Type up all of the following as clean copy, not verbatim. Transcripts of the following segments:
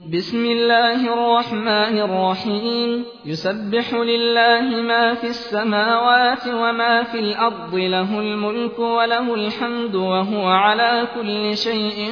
بسم الله الرحمن الرحيم يسبح لله ما في السماوات وما في الأرض له الملك وله الحمد وهو على كل شيء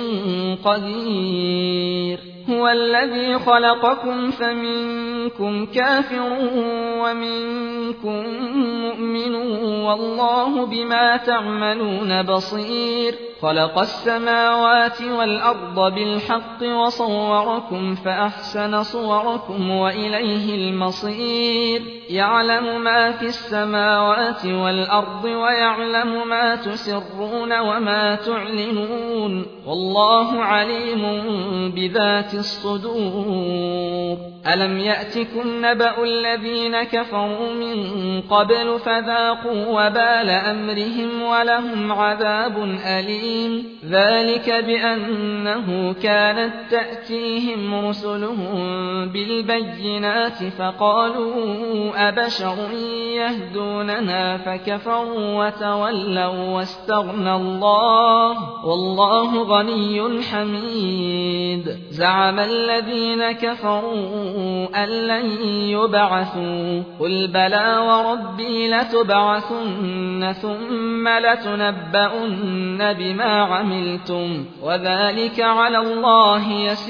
قدير هو الذي خلقكم فمنكم كافر ومنكم مؤمن والله بما تعملون بصير خلق السماوات والأرض بالحق وصوركم فأحسن صوركم وإليه المصير يعلم ما في السماوات والأرض ويعلم ما تسرون وما تعلنون والله عليم بذات الصدور ألم يأتكم نبأ الذين كفروا من قبل فذاقوا وبال أمرهم ولهم عذاب أليم ذلك بأنه كانت تأتيهم رسلهم بالبينات فقالوا أبشر يهدوننا فكفروا وتولوا واستغنى الله والله غني حميد زعم الذين كفروا أن لن يبعثوا قل بلى وربي لتبعثن ثم لتنبؤن بما عملتم وذلك على الله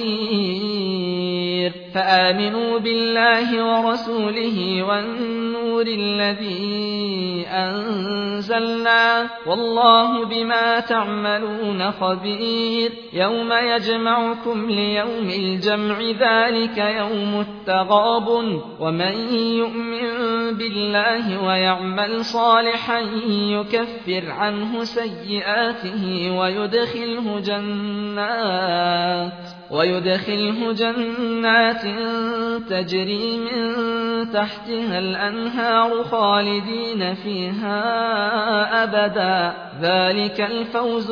يسير فآمنوا بالله ورسوله والنور الذي أنزلنا والله بما تعملون خبير يوم يجمعكم ليوم الجمع ذلك يوم التغابن ومن يؤمن بالله ويعمل صالحا يكفر عنه سيئاته ويدخله جنات تجري من تحتها الأنهار خالدين فيها أبدا ذلك الفوز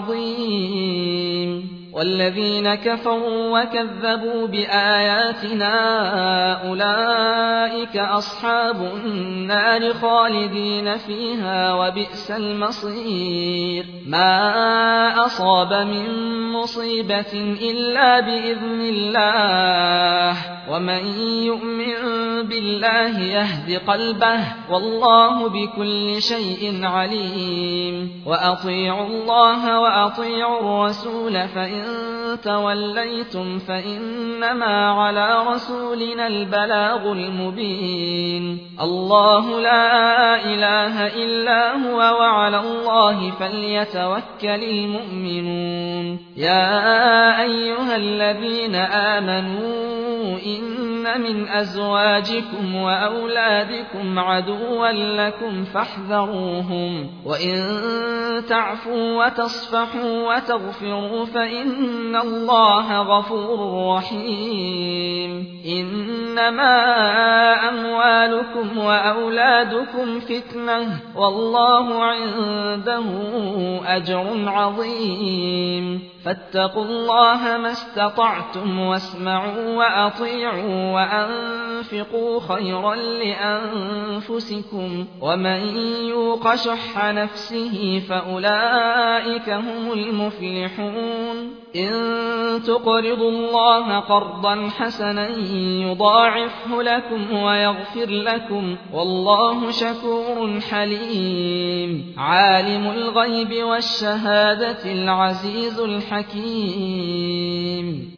العظيم والذين كفروا وكذبوا بآياتنا أولئك أصحاب النار خالدين فيها وبئس المصير ما أصاب من مصيبة إلا بإذن الله ومن يؤمن بالله يهد قلبه والله بكل شيء عليم وأطيعوا الله وأطيعوا الرسول فإن توليتم فإنما على رسولنا البلاغ المبين الله لا إله إلا هو وعلى الله فليتوكل المؤمنون يا أيها الذين آمنوا إن من أزواجكم وأولادكم عدوا لكم فاحذروهم وإن تعفوا وتصفحوا وتغفروا فإن الله غفور رحيم إنما أموالكم وأولادكم فتنة والله عنده أجر عظيم فاتقوا الله ما استطعتم واسمعوا وأطيعوا وأنفقوا خيرا لأنفسكم ومن يوق شح نفسه فأولئك هم المفلحون إن تقرضوا الله قرضا حسنا يضاعفه لكم ويغفر لكم والله شكور حليم عالم الغيب والشهادة العزيز الحكيم